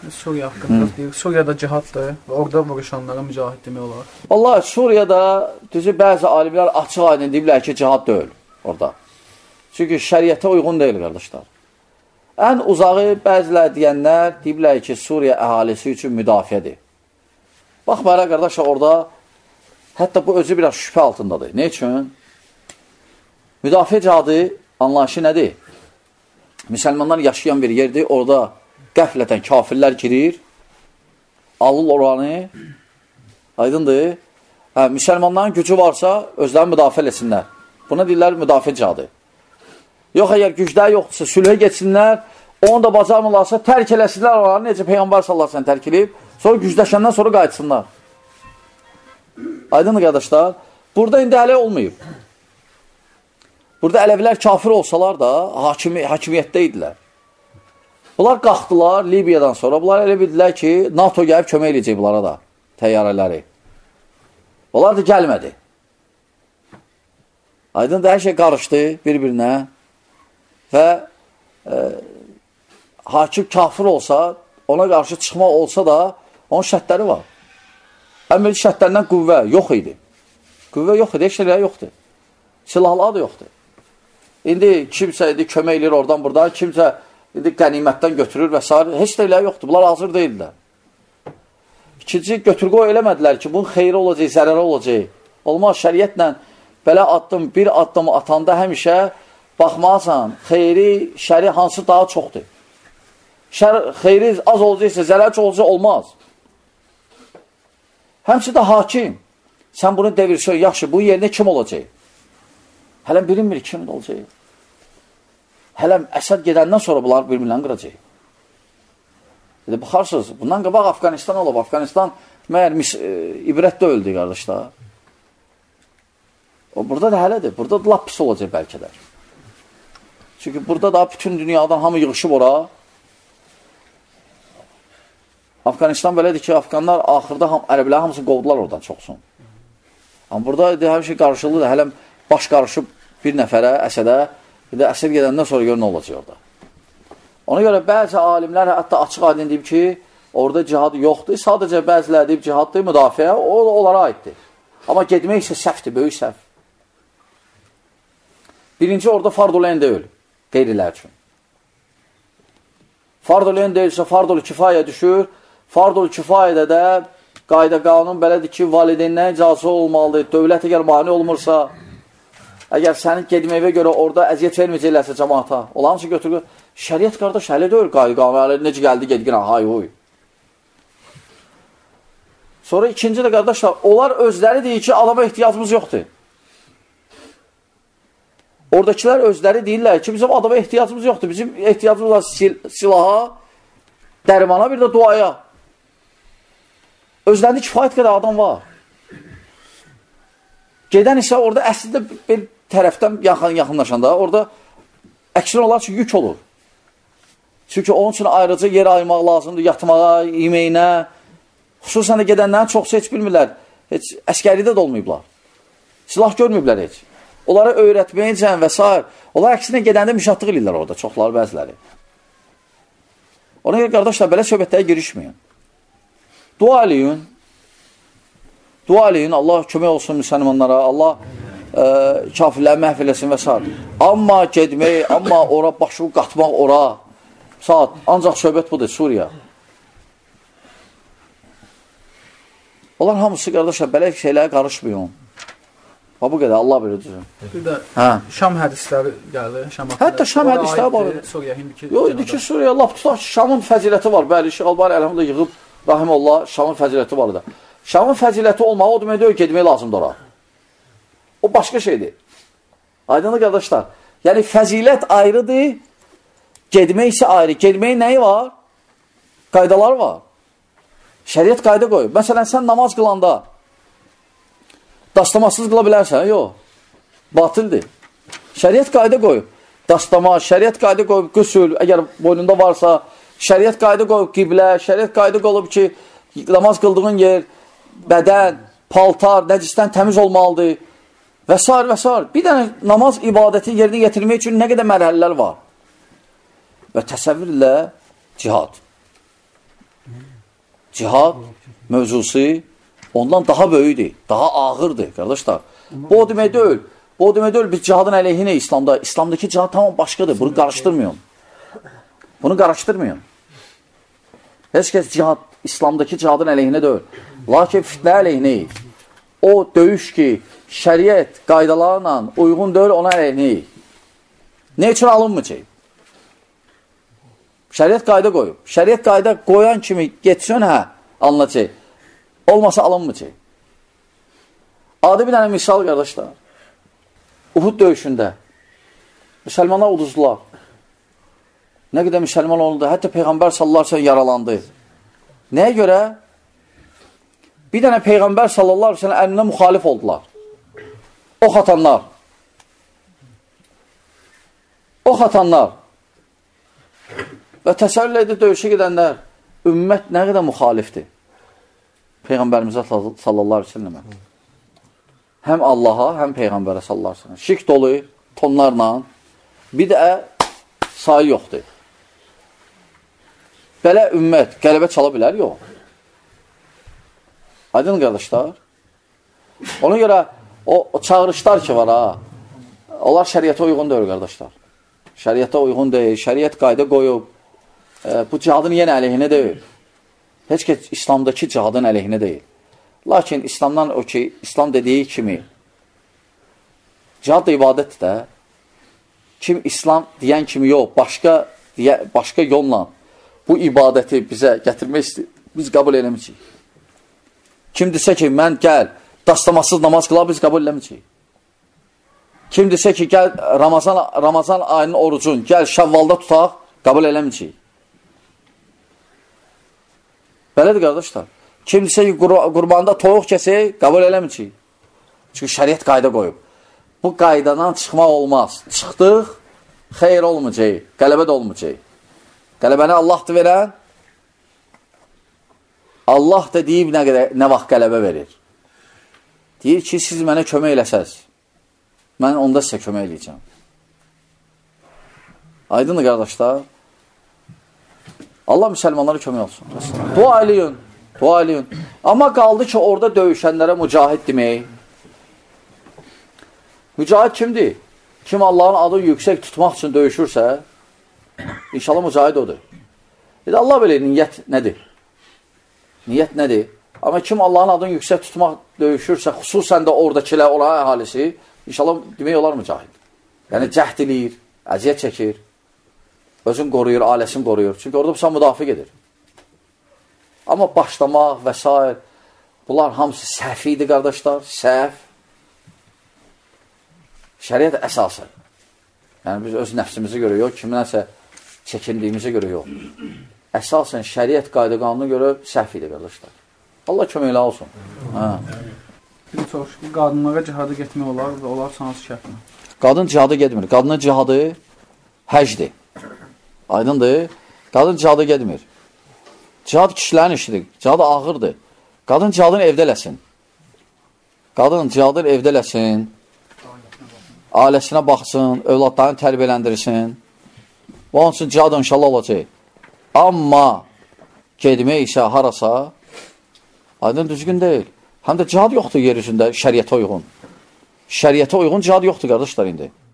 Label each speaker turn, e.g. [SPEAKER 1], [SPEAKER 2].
[SPEAKER 1] Suriya haqqında deyir. Suriyada cihaddır. Orada vuruşanlara mücahid demək olar.
[SPEAKER 2] Vallahi Suriyada düzü bəzi alimlər açıq aydın deyiblər ki, cihad deyil orada. Çünki şəriətə uyğun deyil, qardaşlar. Ən uzağı bəzilər deyənlər deyiblər ki, Suriya əhalisi üçün müdafiədir. Baxmayaraq, qardaşlar, orada hətta bu özü biraz şübhə altındadır. Ne üçün? Müdafiə cihadı anlayışı nədir? Müsəlmanlar yaşayan bir yerdir, orada qəflətən kafirlər girir, alır oranı, aydındır. Müsəlmanların gücü varsa, özlərini müdafiə etsinlər. Buna deyirlər müdafiə cihadı. Yox, əgər gücləri yoxdursa, sülhə geçsinlər, onu da bacarmırlarsa, tərk eləsinlər oranı, necə Peyğəmbər sallallahu əleyhi və səlləm tərk edib, sonra gücləşəndən sonra qayıtsınlar. Aydındır, qardaşlar. Burada indi hələ olmayıb. Burada Ələvilər kafir olsalar da, hakimiyyətdə idilər. Bunlar qalxdılar Libiyadan sonra. Bunlar elə bildilər ki, NATO gəlib kömək edəcək bunlara da, təyyarələri. Bunlar da gəlmədi. Aydın da hər şey qarışdı bir-birinə və hakim kafir olsa, ona qarşı çıxmaq olsa da, onun şərtləri var. Əmr şərtlərindən qüvvə yox idi. Qüvvə yox idi, heç nələr yoxdur. Silahlar da yoxdur. İndi kimsə kömək edir oradan buradan, kimsə qənimətdən götürür və s. Heç nələr yoxdur. Bunlar hazır deyildilər. İkinci, götür-qoy eləmədilər ki, bunun xeyri olacaq, zərərə olacaq. Olmaz, şəriətlə belə bir addım atanda həmişə baxmasan, xeyri, şəri hansı daha çoxdur. Xeyri az olacaqsa, zərər çox olacaq, olmaz. Həmçə də hakim, sən bunu devirsən, yaxşı, bu yerində kim olacaq? Hələm bilinmir kim olacaq. Hələm Əsəd gedəndən sonra bunlar bir-birlərini qıracaq. Baxarsınız, bundan qabaq Afqanistan olub. Afqanistan məyər ibrətdə öldü, qardaşlar. Burada da hələdir. Burada da lap pis olacaq bəlkələr. Çünki burada da bütün dünyadan hamı yığışıb ora. Afqanistan belədir ki, Afqanlar axırda ərəblər hamısını qovdular oradan çoxsun. Amma burada hər şey qarışılıdır. Hələm baş qarışıb bir nəfərə, Əsədə, bir də Əsəd gedəndən sonra gör nə olacaq orada. Ona görə bəzi alimlər hətta açıq aydın deyib ki, orada cihad yoxdur. Sadəcə bəzilər deyib cihaddır, müdafiə, o onlara aiddir. Amma getmək isə səhvdir, böyük səhv. Birinci, orada fardolən deyil, qeyrilər üçün. Fardolən deyilsə, fardol kifayə düşür. Fardol kifayədə də qayda qanun belədir ki, valideynlərin icazə olmalıdır. Dövlət əgər mani olmursa, əgər sənin gedməyivə görə orada əziyyət verməyəcəklərsə cəmaata, olan ki, götürür. Şəriət qardaş, hələ deyil qayda qanun, necə gəldi, gedgirən, hay, huy. Sonra ikinci də qardaşlar, onlar özləri deyir ki, adama ehtiyacımız yoxdur. Oradakilər özləri deyirlər ki, bizim adama ehtiyacımız yoxdur. Bizim ehtiyacımız var silaha, dərmana, bir də duaya. Özlərində kifayət qədər adam var. Gedən isə orada əslində bir tərəfdən yaxınlaşanda, orada əksin olar ki, yük olur. Çünki onun üçün ayrıca yer ayırmaq lazımdır, yatmağa, yeməyinə. Xüsusən də gedənlərin çoxsu heç bilmirlər. Heç əskəridə də olmayıblar. Silah görməyiblər heç. Onlara öyrətməyəcən və s. Onlar əksinə gedəndə müşatlıq edirlər orada, çoxları, bəziləri. Ona görə, qardaşlar, belə söhbətlərə girişməyin. Dua eləyin. Dua eləyin, Allah kömək olsun müsəlmanlara, Allah kafirləri məhv eləsin və s. Amma gedmək, amma ora başı qatmaq ora. Saat, ancaq söhbət budur, Suriya. Onlar hamısı, qardaşlar, belə şeylərə qarışmıyor. Bu qədər, Allah belə düzün.
[SPEAKER 1] Bir də Şam hədisləri gəldi.
[SPEAKER 2] Hətta Şam hədisləri var. Yox, idi ki, Suriya, laf tutaq ki, Şamın fəziləti var. Bəli, Şeyh Albani əlhamdə yığıb, rahiməllah, Şamın fəziləti var da. Şamın fəziləti olmağı o demək deyil, gedmək lazımdır ora. O başqa şeydir. Aydınlı qardaşlar. Yəni, fəzilət ayrıdır, gedmək isə ayrı. Gedməyin nəyi var? Qaydalar var. Şəriət qayda qoyub. Məsələn, sən namaz qılanda dastamasız qıla bilərsən, yox. Batildir. Şəriət qayda qoyub. Dastama, şəriət qayda qoyub, qüsül, əgər boynunda varsa, şəriət qayda qoyub qiblə, şəriət qayda qoyub ki, namaz qıldığın yer, bədən, paltar, nəcisdən təmiz olmalıdır və s. və s. Bir dənə namaz ibadəti yerinə yetirmək üçün nə qədər mərhələlər var. Və təsəvvürlə cihad. Cihad mövzusu ondan daha böyüdür, daha ağırdır, qardaşlar. Bu o demək deyil. Bu o demək deyil, biz cihadın əleyhinə İslamda. İslamdakı cihad tamam başqadır. Bunu qarışdırmayın. Bunu qarışdırmayın. Heç kəs cihad, İslamdakı cihadın əleyhinə deyil. Lakin fitnə əleyhinəyik. O döyüş ki, şəriət qaydalarla uyğun deyil, ona əleyhinəyik. Ne üçün alınmayacaq? Şəriət qayda qoyub. Şəriət qayda qoyan kimi getsin, alınacaq. Olmasa alınmayacaq. Adi bir dənə misal, qardaşlar. Uhud döyüşündə müsəlmanlar uduzdular. Nə qədər müsəlman oldu, hətta Peyğəmbər sallallahu aleyhi ve sellem yaralandı. Nəyə görə? Bir dənə Peyğəmbər sallallahu aleyhi ve sellem əlinə müxalif oldular. Ox atanlar. Ox atanlar. Və təsəvvür edir döyüşə gedənlər. Ümmət nə qədər müxalifdir? Peyğəmbərimizə sallallahu aleyhi ve sellem. Həm Allaha, həm Peyğəmbərə sallallahu aleyhi ve sellem. Şirk dolu tonlarla bir də sayı yoxdur. Belə ümmət qələbə çala bilər? Yox. Aydın qardaşlar. Ona görə o çağırışlar ki var ha, onlar şəriətə uyğun deyil qardaşlar. Şəriətə uyğun deyil, şəriət qayda qoyub, bu cihadın yenə əleyhinə deyil. Heç ki, İslamdakı cihadın əleyhinə deyil. Lakin İslamdan o ki, İslam dediyi kimi, cihad da ibadətdir də, kim İslam deyən kimi yox, başqa yolla bu ibadəti bizə gətirmək istəyir, biz qəbul eləməyəcəyik. Kim desə ki, mən gəl, dastamasız namaz qıla, biz qəbul eləməyəcəyik. Kim desə ki, gəl, Ramazan ayının orucun, gəl, Şəvvalda tutaq, qəbul eləməyəcəyik. Belədir, qardaşlar. Kim desə ki, qurbanda toyuq kəsək, qəbul eləməyəcəyik. Çünki şəriət qayda qoyub. Bu qaydadan çıxmaq olmaz. Çıxdıq, xeyr olmayacaq, qələbə də olmayacaq. Qələbəni Allahdır verən, Allah da deyib nə vaxt qələbə verir. Deyir ki, siz mənə kömək eləsəz, mən onda sizə kömək eləyəcəm. Aydındır, qardaşlar. Allah müsəlmanlara kömək olsun. Dua eləyin, dua eləyin. Amma qaldı ki, orada döyüşənlərə mücahid demək. Mücahid kimdir? Kim Allahın adını yüksək tutmaq üçün döyüşürsə, İnşallah mücahid odur. Allah belə niyyət nədir? Niyyət nədir? Amma kim Allahın adını yüksək tutmaq döyüşürsə, xüsusən də oradakilər, oranın əhalisi, inşallah demək olar mücahid. Yəni cəhd eləyir, əziyyət çəkir, özün qoruyur, ailəsini qoruyur. Çünki orada bu müdafiq edir. Amma başlamaq və s. bunlar hamısı səhv idi, qardaşlar, səhv. Şəriət əsası. Yəni biz öz nəfsimizi görə yox, kiminəsə çəkindiyimizi görə yox. Əsasən şəriət qayda qanuna görə səhv idi, qardaşlar. Allah köməklə olsun.
[SPEAKER 1] Bir çox qadınlara cihada getmək olar və olar sanatı şərtlə.
[SPEAKER 2] Qadın cihada getmir. Qadının cihadı həcdir. Aydındır. Qadın cihada getmir. Cihad kişilərin işidir. Cihad ağırdır. Qadın cihadını evdə eləsin. Qadın cihadını evdə eləsin. Ailəsinə baxsın, övladlarını tərbiyələndirsin. Və onun üçün cihad inşallah olacaq. Amma getmək isə harasa, aydın düzgün deyil. Həm də cihad yoxdur yer üzündə şəriətə uyğun. Şəriətə uyğun cihad yoxdur, qardaşlar, indi.